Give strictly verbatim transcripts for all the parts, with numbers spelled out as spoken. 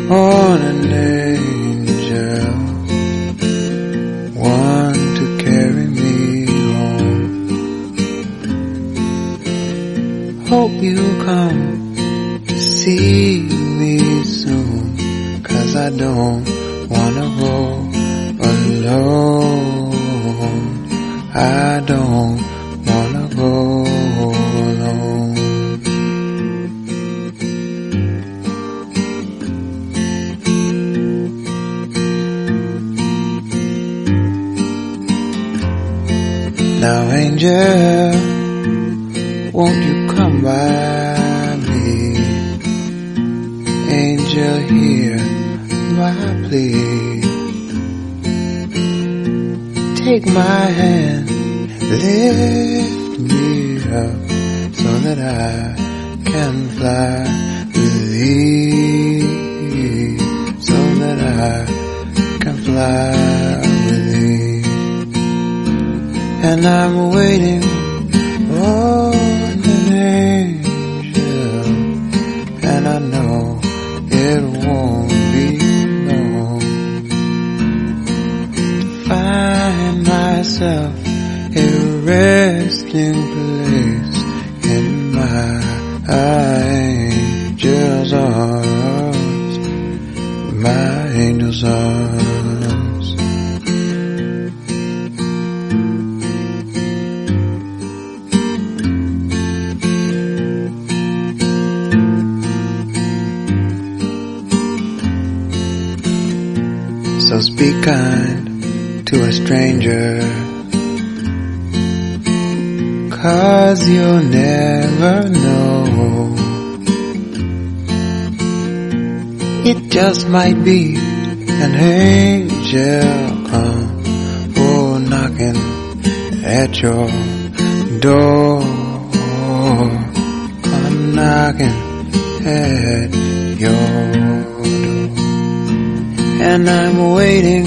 on an angel, one to carry me home. Hope you come to see me soon, 'cause I don't wanna go alone. I don't wanna go alone. Now angel, won't you come by me? Angel, hear my plea. Take my hand, lift me up, so that I can fly with thee, so that I can fly with thee. And I'm waiting on an angel, and I know it won't be long to find myself a resting place in my angel's arms, my angel's arms. So speak kind to a stranger, 'cause you'll never know. It just might be an angel come, oh, knocking at your door. Come knocking at your door. And I'm waiting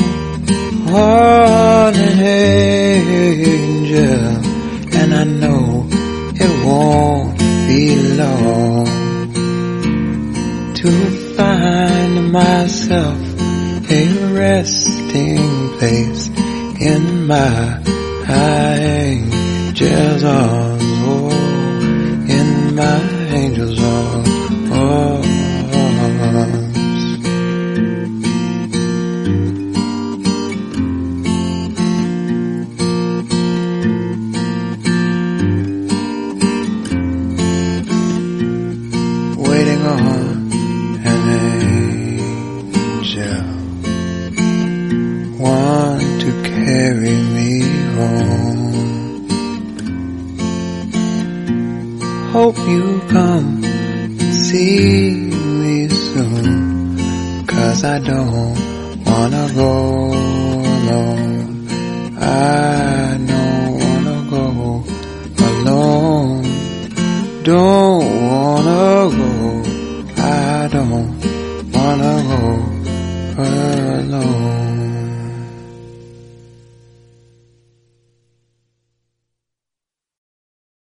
on an angel, and I know it won't be long to find myself a resting place in my angel's arms, oh, in my angel's arms. Waiting on an angel, one to carry me home. Hope you come see me soon, 'cause I don't wanna go alone. I don't wanna go alone. Don't wanna go, I don't wanna go alone.